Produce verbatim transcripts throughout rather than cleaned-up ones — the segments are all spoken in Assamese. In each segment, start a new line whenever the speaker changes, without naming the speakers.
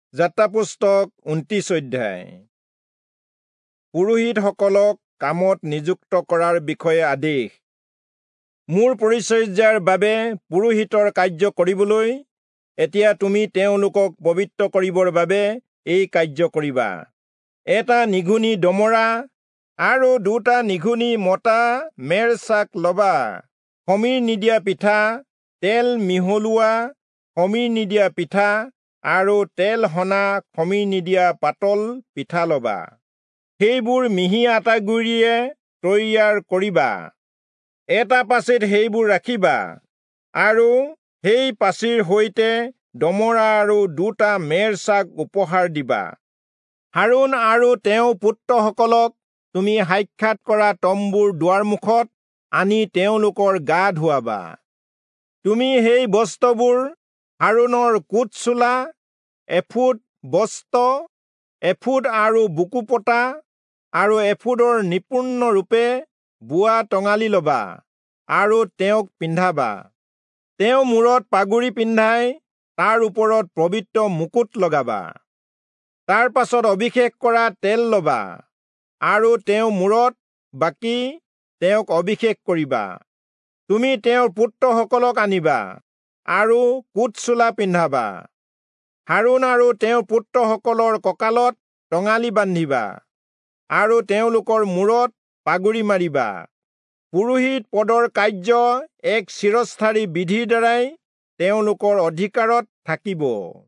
যাত্ৰা পুস্তক ঊনত্ৰিশ অধ্যায়। পুৰোহিতসকলক কামত নিযুক্ত কৰাৰ বিষয়ে আদেশ। মোৰ পৰিচৰ্যাৰ বাবে পুৰোহিতৰ কাৰ্য কৰিবলৈ এতিয়া তুমি তেওঁলোকক পবিত্ৰ কৰিবৰ বাবে এই কাৰ্য কৰিবা। এটা নিঘুনি দমৰা আৰু দুটা নিঘুনি মতা মেৰ চাক ল'বা। সমীৰ নিদিয়া পিঠা, তেল মিহলোৱা সমীৰ নিদিয়া পিঠা আৰু তেল সনা সমীৰ নিদিয়া পাতল পিঠা ল'বা। সেইবোৰ মিহি আটা গুৰিয়ে তৈয়াৰ কৰিবা। এটা পাচিত সেইবোৰ ৰাখিবা আৰু সেই পাচিৰ সৈতে দমৰা আৰু দুটা মেৰ চাক উপহাৰ দিবা। হাৰোন আৰু তেওঁৰ পুত্ৰসকলক তুমি সাক্ষাৎ কৰা তম্বুৰ দুৱাৰমুখত আনি তেওঁলোকৰ গা ধুৱাবা। তুমি সেই বস্ত্ৰবোৰ হাৰোনৰ কোট চোলা, এফুদ বস্ত্ৰ, এফুদ আৰু বুকু পতা আৰু এফুদৰ নিপূৰ্ণ ৰূপে বোৱা টঙালি ল'বা আৰু তেওঁক পিন্ধাবা। তেওঁ মূৰত পাগুৰি পিন্ধাই তাৰ ওপৰত পবিত্ৰ মুকুট লগাবা। তাৰ পাছত অভিষেক কৰা তেল ল'বা আৰু তেওঁ মূৰত বাকি তেওঁক অভিষেক কৰিবা। তুমি তেওঁৰ পুত্ৰসকলক আনিবা আৰু কোট চোলা পিন্ধাবা। হাৰোন আৰু তেওঁৰ পুত্ৰসকলৰ কঁকালত টঙালি বান্ধিবা আৰু তেওঁলোকৰ মূৰত পাগুৰি মাৰিবা। পুৰোহিত পদৰ কাৰ্য এক চিৰস্থায়ী বিধিৰ দ্বাৰাই তেওঁলোকৰ অধিকাৰত থাকিব।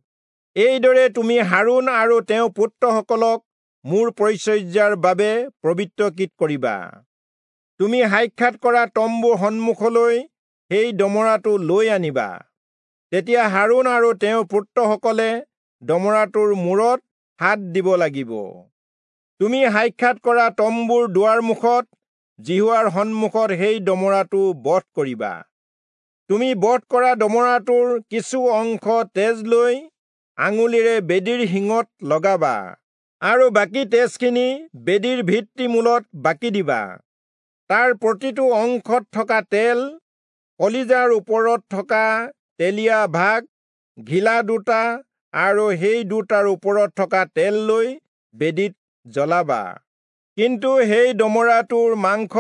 এইদৰে তুমি হাৰোন আৰু তেওঁৰ পুত্ৰসকলক মোৰ পৰিচৰ্যাৰ বাবে পবিত্ৰকৃত কৰিবা। তুমি সাক্ষাৎ কৰা তম্বুৰ সন্মুখলৈ সেই দমৰাটো লৈ আনিবা। তেতিয়া হাৰোন আৰু তেওঁৰ পুত্ৰসকলে দমৰাটোৰ মূৰত হাত দিব লাগিব। তুমি সাক্ষাৎ কৰা তম্বুৰ দুৱাৰমুখত জিহুৱাৰ সন্মুখত সেই দমৰাটো বধ কৰিবা। তুমি বধ কৰা দমৰাটোৰ কিছু অংশ তেজ লৈ আঙুলিৰে বেদীৰ শিঙত লগাবা আৰু বাকী তেজখিনি বেদীৰ ভিত্তিমূলত বাকি দিবা। তাৰ প্ৰতিটো অংশত থকা তেল, কলিজাৰ ওপৰত থকা তেলীয়া ভাগ, ঘিলা দুটা আৰু সেই দুটাৰ ওপৰত থকা তেল লৈ বেদীত জ্বলাবা। কিন্তু সেই দমৰাটোৰ মাংস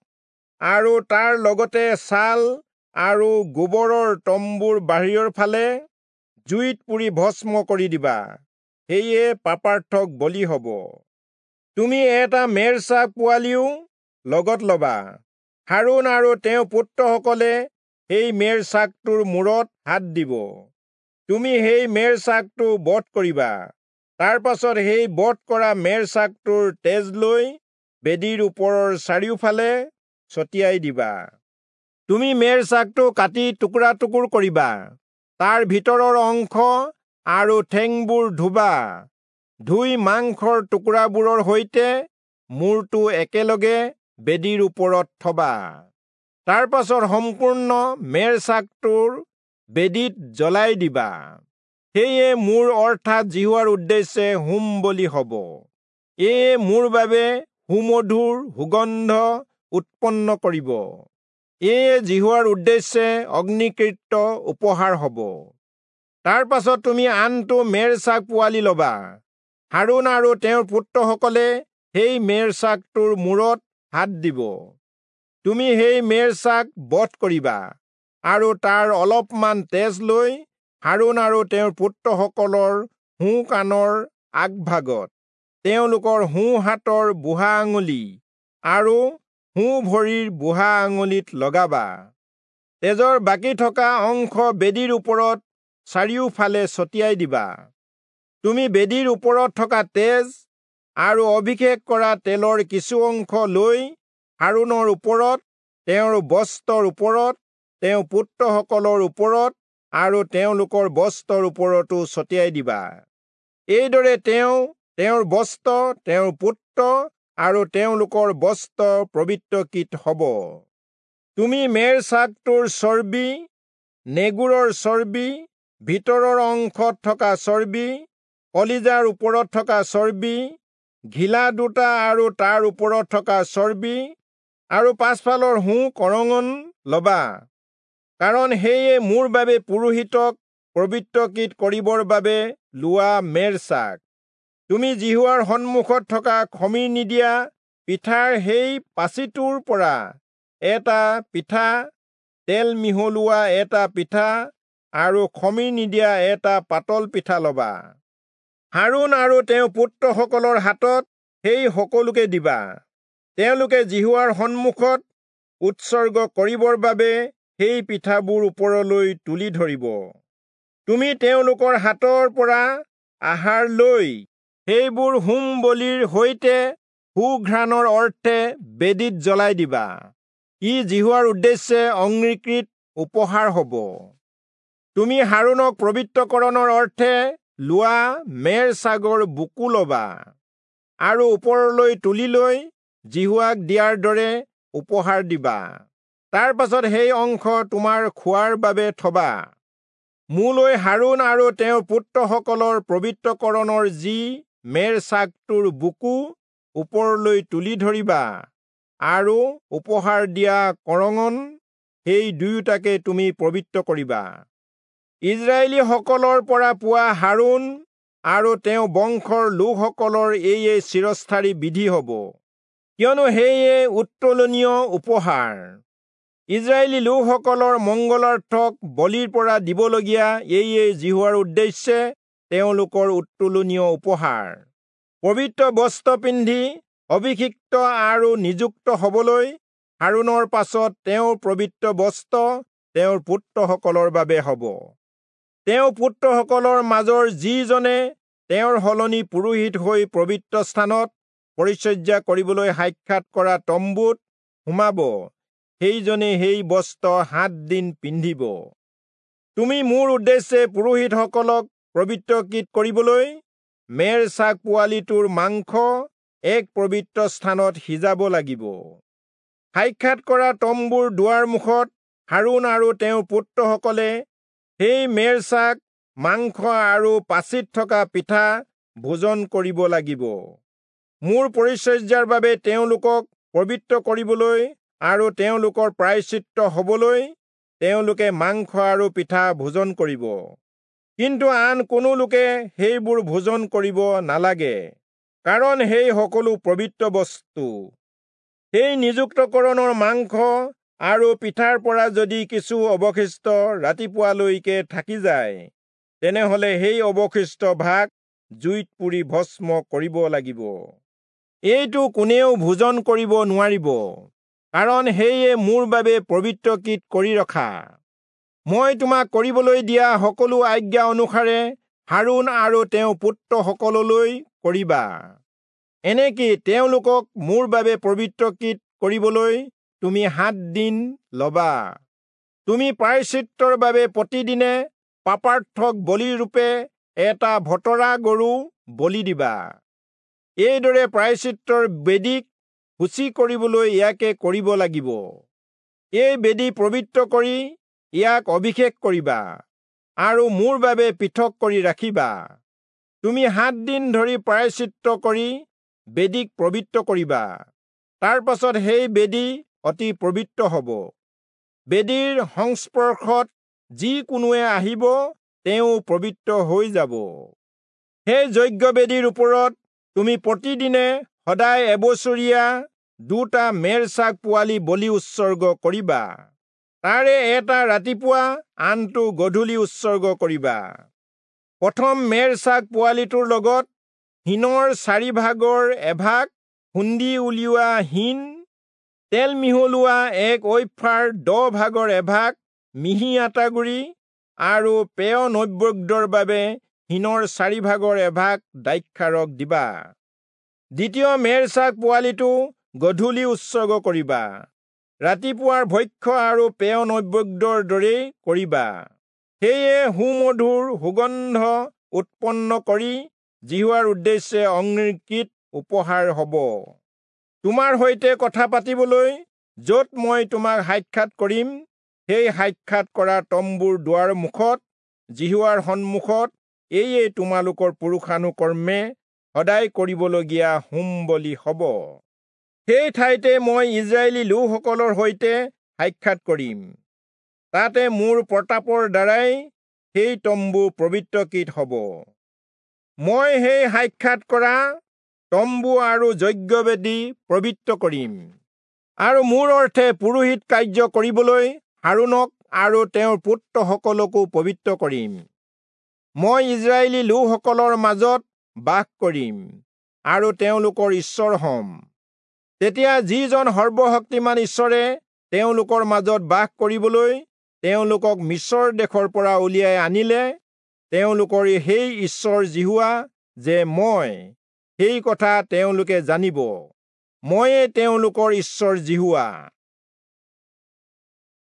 আৰু তাৰ লগতে ছাল আৰু গোবৰৰ তম্বুৰ বাহিৰৰ ফালে জুইত পুৰি ভস্ম কৰি দিবা। সেয়ে পাপাৰ্থক বলি হ'ব। তুমি এটা মেৰ চাক পোৱালিও লগত ল'বা। হাৰোন আৰু তেওঁৰ পুত্ৰসকলে সেই মেৰ চাকটোৰ মূৰত হাত দিব। তুমি সেই মেৰ চাকটো বধ কৰিবা। তাৰ পাছত সেই বধ কৰা মেৰ চাকটোৰ তেজ লৈ বেদীৰ ওপৰৰ চাৰিওফালে ছটিয়াই দিবা। তুমি মেৰ চাকটো কাটি টুকুৰা টুকুৰ কৰিবা। তাৰ ভিতৰৰ অংশ আৰু ঠেংবোৰ ধুবা। ধুই মাংসৰ টুকুৰাবোৰৰ সৈতে মূৰটো একেলগে বেদীৰ ওপৰত থবা। তাৰ পাছত সম্পূৰ্ণ মেৰ চাকটোৰ বেদীত জ্বলাই দিবা। সেয়ে মোৰ অৰ্থাৎ জিহুৱাৰ উদ্দেশ্যে হোম বলি হ'ব। এয়ে মোৰ বাবে সুমধুৰ সুগন্ধ উৎপন্ন কৰিব। এয়ে জিহুৱাৰ উদ্দেশ্যে অগ্নিকৃত উপহাৰ হ'ব। তাৰ পাছত তুমি আনটো মেৰ চাক পোৱালি ল'বা। হাৰোন আৰু তেওঁৰ পুত্ৰসকলে সেই মেৰ চাকটোৰ মূৰত হাত দিব। তুমি সেই মেৰ চাক বধ কৰিবা আৰু তাৰ অলপমান তেজ লৈ হাৰোন আৰু তেওঁৰ পুত্ৰসকলৰ সোঁ কাণৰ আগভাগত, তেওঁলোকৰ সোঁ হাতৰ বুঢ়া আঙুলি আৰু সোঁ ভৰিৰ বুঢ়া আঙুলিত লগাবা। তেজৰ বাকী থকা অংশ বেদীৰ ওপৰত চাৰিওফালে ছটিয়াই দিবা। তুমি বেদীৰ ওপৰত থকা তেজ আৰু অভিষেক কৰা তেলৰ কিছু অংশ লৈ হাৰোনৰ ওপৰত, তেওঁৰ বস্ত্ৰৰ ওপৰত, তেওঁৰ পুত্ৰসকলৰ ওপৰত আৰু তেওঁলোকৰ বস্ত্ৰৰ ওপৰতো ছটিয়াই দিবা। এইদৰে তেওঁ, তেওঁৰ বস্ত্ৰ, তেওঁৰ পুত্ৰ আৰু তেওঁলোকৰ বস্ত্ৰ পবিত্ৰকৃত হ'ব। তুমি মেৰ চাকটোৰ চৰ্বি, নেগুৰৰ চৰ্বি, ভিতৰৰ অংশত থকা চৰ্বি, কলিজাৰ ওপৰত থকা চৰ্বি, ঘিলা দুটা আৰু তাৰ ওপৰত থকা চৰ্বি আৰু পাছফালৰ সোঁ কৰঙণ ল'বা। কাৰণ সেয়ে মোৰ বাবে পুৰোহিতক পবিত্ৰকৃত কৰিবৰ বাবে লোৱা মেৰচাক। তুমি জিহুৱাৰ সন্মুখত থকা খমিৰ নিদিয়া পিঠাৰ সেই পাচিটোৰ পৰা এটা পিঠা, তেল মিহলোৱা এটা পিঠা আৰু খমিৰ নিদিয়া এটা পাতল পিঠা ল'বা। হাৰুণ আৰু তেওঁৰ পুত্ৰসকলৰ হাতত সেই সকলোকে দিবা। তেওঁলোকে জিহুৱাৰ সন্মুখত উৎসৰ্গ কৰিবৰ বাবে সেই পিঠাবোৰ ওপৰলৈ তুলি ধৰিব। তুমি তেওঁলোকৰ হাতৰ পৰা আহাৰ লৈ সেইবোৰ হোম বলিৰ সৈতে সুঘ্ৰাণৰ অৰ্থে বেদীত জ্বলাই দিবা। ই জিহুৱাৰ উদ্দেশ্যে অংগীকৃত উপহাৰ হ'ব। তুমি হাৰুণক পবিত্ৰকৰণৰ অৰ্থে লোৱা মেৰচাগৰ বুকু ল'বা আৰু ওপৰলৈ তুলি লৈ জিহুৱাক দিয়াৰ দৰে উপহাৰ দিবা। তাৰ পাছত সেই অংশ তোমাৰ খোৱাৰ বাবে থবা। মোলৈ হাৰুণ আৰু তেওঁৰ পুত্ৰসকলৰ পবিত্ৰকৰণৰ যি মেৰচাকটোৰ বুকু ওপৰলৈ তুলি ধৰিবা আৰু উপহাৰ দিয়া কৰঙন, সেই দুয়োটাকে তুমি পবিত্ৰ কৰিবা। ইজৰাইলীসকলৰ পৰা পোৱা হাৰুণ আৰু তেওঁ বংশৰ লোকসকলৰ এইয়ে চিৰস্থায়ী বিধি হ'ব, কিয়নো সেয়ে উত্তোলনীয় উপহাৰ। ইজৰাইলী লোকসকলৰ মংগলাৰ্থক বলিৰ পৰা দিবলগীয়া এইয়ে জিহুৱাৰ উদ্দেশ্যে তেওঁলোকৰ উত্তোলনীয় উপহাৰ। পবিত্ৰ বস্ত্ৰ পিন্ধি অভিষিক্ত আৰু নিযুক্ত হ'বলৈ হাৰুণৰ পাছত তেওঁৰ পবিত্ৰ বস্ত্ৰ তেওঁৰ পুত্ৰসকলৰ বাবে হ'ব। তেওঁ পুত্ৰসকলৰ মাজৰ যিজনে তেওঁৰ সলনি পুৰোহিত হৈ পবিত্ৰ স্থানত পৰিচৰ্যা কৰিবলৈ সাক্ষাৎ কৰা তম্বুত সোমাব, সেইজনে সেই বস্ত্ৰ সাত দিন পিন্ধিব। তুমি মোৰ উদ্দেশ্যে পুৰোহিতসকলক পবিত্ৰকৃত কৰিবলৈ মেৰচাক পোৱালিটোৰ মাংস এক পবিত্ৰ স্থানত সিজাব লাগিব। সাক্ষাৎ কৰা তম্বুৰ দুৱাৰ মুখত হাৰুণ আৰু তেওঁৰ পুত্ৰসকলে সেই মেৰচাক মাংস আৰু পাচিত থকা পিঠা ভোজন কৰিব লাগিব। মোৰ পৰিচৰ্যাৰ বাবে তেওঁলোকক পবিত্ৰ কৰিবলৈ আৰু তেওঁলোকৰ প্ৰায়শ্চিত্ত হ'বলৈ তেওঁলোকে মাংস আৰু পিঠা ভোজন কৰিব। কিন্তু আন কোনো লোকে সেইবোৰ ভোজন কৰিব নালাগে, কাৰণ সেই সকলো পবিত্ৰ বস্তু। সেই নিযুক্তকৰণৰ মাংস আৰু পিঠাৰ পৰা যদি কিছু অৱশিষ্ট ৰাতিপুৱালৈকে থাকি যায়, তেনেহলে সেই অৱশিষ্ট ভাগ জুইত পুৰি ভস্ম কৰিব লাগিব। এইটো কোনেও ভোজন কৰিব নোৱাৰিব, কাৰণ সেয়ে মোৰ বাবে পবিত্ৰকৃত কৰি ৰখা। মই তোমাক কৰিবলৈ দিয়া সকলো আজ্ঞা অনুসাৰে হাৰুণ আৰু তেওঁ পুত্ৰসকললৈ কৰিবা। এনেকি তেওঁলোকক মোৰ বাবে পবিত্ৰকৃত কৰিবলৈ তুমি সাত দিন ল'বা। তুমি প্ৰায়শ্চিত্তৰ বাবে প্ৰতিদিনে পাপাৰ্থক বলিৰূপে এটা ভতৰা গৰু বলি দিবা। এইদৰে প্ৰায়শ্চিত্তৰ বেদীক শুচি কৰিবলৈ ইয়াকে কৰিব লাগিব। এই বেদী পবিত্ৰ কৰি ইয়াক অভিষেক কৰিবা আৰু মোৰ বাবে পৃথক কৰি ৰাখিবা। তুমি সাত দিন ধৰি প্ৰায়শ্চিত্ত কৰি বেদীক পবিত্ৰ কৰিবা। তাৰ পাছত সেই বেদী অতি পবিত্ৰ হ'ব। বেদীৰ সংস্পৰ্শত যি কোনোৱে আহিব, তেওঁ পবিত্ৰ হৈ যাব। সেই যজ্ঞ বেদীৰ ওপৰত তুমি প্ৰতিদিনে সদায় এবছৰীয়া দুটা মেৰচাক পোৱালি বলি উৎসৰ্গ কৰিবা। তাৰে এটা ৰাতিপুৱা, আনটো গধূলি উৎসৰ্গ কৰিবা। প্ৰথম মেৰচাক পোৱালিটোৰ লগত হিনৰ চাৰিভাগৰ এভাগ খুন্দি উলিওৱা হিন, তেল মিহলোৱা এক ঐফাৰ দহ ভাগৰ এভাগ মিহি আটাগুৰি আৰু পেয় নৈবেদ্যৰ বাবে হিনৰ চাৰিভাগৰ এভাগ দ্ৰাক্ষাৰস দিবা। দ্বিতীয় মেৰচাক পোৱালিটো গধূলি উৎসৰ্গ কৰিবা। ৰাতিপুৱাৰ ভক্ষ্য আৰু পেয় নৈবেদ্যৰ দৰেই কৰিবা। সেয়ে সুমধুৰ সুগন্ধ উৎপন্ন কৰি জিহুৱাৰ উদ্দেশ্যে অংগীকৃত উপহাৰ হ'ব। তোমাৰ সৈতে কথা পাতিবলৈ য'ত মই তোমাক সাক্ষাৎ কৰিম, সেই সাক্ষাৎ কৰা তম্বুৰ দুৱাৰ মুখত জিহুৱাৰ সন্মুখত এইয়ে তোমালোকৰ পুৰুষানুক্ৰমে সদায় কৰিবলগীয়া হোম বলি হ'ব। সেই ঠাইতে মই ইজৰাইলী লোকসকলৰ সৈতে সাক্ষাৎ কৰিম। তাতে মোৰ প্ৰতাপৰ দ্বাৰাই সেই তম্বু পবিত্ৰকৃত হ'ব। মই সেই সাক্ষাৎ কৰা তম্বু আৰু যজ্ঞবেদী পবিত্ৰ কৰিম, আৰু মোৰ অৰ্থে পুৰোহিত কাৰ্য কৰিবলৈ হাৰোনক আৰু তেওঁৰ পুত্ৰসকলকো পবিত্ৰ কৰিম। মই ইজৰাইলী লোকসকলৰ মাজত বাস কৰিম আৰু তেওঁলোকৰ ঈশ্বৰ হ'ম। তেতিয়া যিজন সৰ্বশক্তিমান ঈশ্বৰে তেওঁলোকৰ মাজত বাস কৰিবলৈ তেওঁলোকক মিছৰ দেশৰ পৰা উলিয়াই আনিলে, তেওঁলোকৰ সেই ঈশ্বৰ জিহুৱা যে মই, সেই কথা তেওঁলোকে জানিব। ময়ে তেওঁলোকৰ ঈশ্বৰ জিহুৱা।